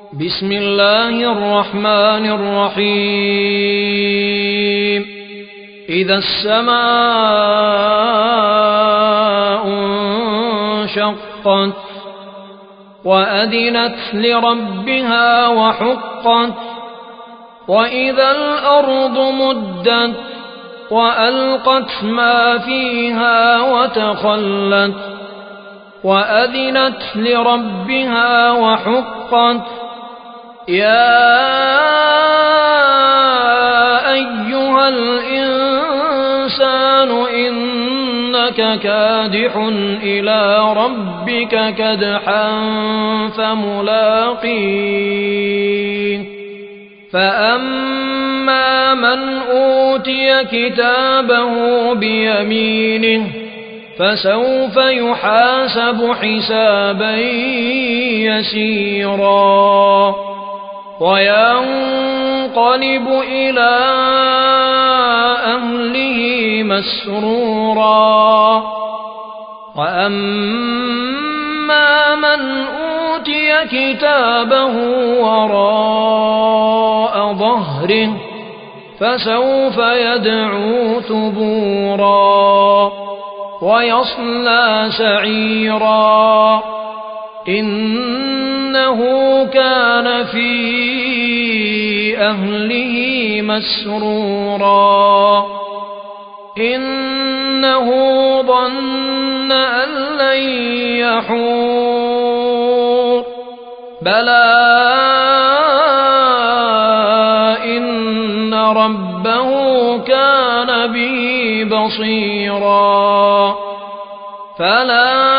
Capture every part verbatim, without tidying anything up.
بسم الله الرحمن الرحيم إذا السماء انشقت وأذنت لربها وحقت وإذا الأرض مدت وألقت ما فيها وتخلت وأذنت لربها وحقت يا أيها الإنسان إنك كادح إلى ربك كدحا فملاقيه فأما من أوتي كتابه بيمينه فسوف يحاسب حسابا يسيرا وينقلب إلى أهله مسرورا وأما من أوتي كتابه وراء ظهره فسوف يدعو ثبورا ويصلى سعيرا إنه كان في أهله مسرورا إنه ظن أن لن يحور بلى إن ربه كان به بصيرا فلا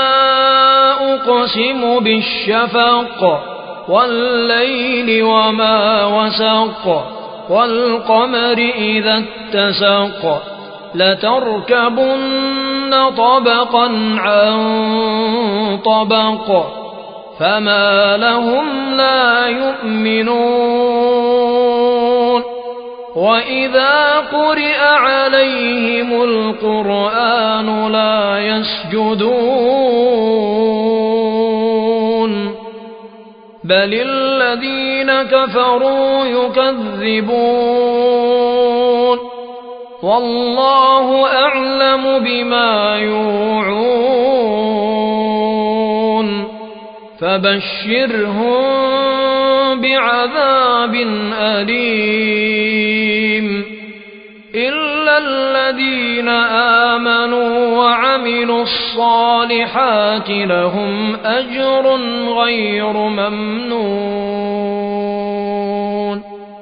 أقسم بالشفق والليل وما وسق والقمر إذا اتسق لتركبن طبقا عن طبق فما لهم لا يؤمنون وإذا قرئ عليهم القرآن لا يسجدون بل الذين كفروا يكذبون والله أعلم بما يوعون فبشرهم بعذاب أليم إلا الذين آمنوا وعملوا الصالحات لهم أجر غير ممنون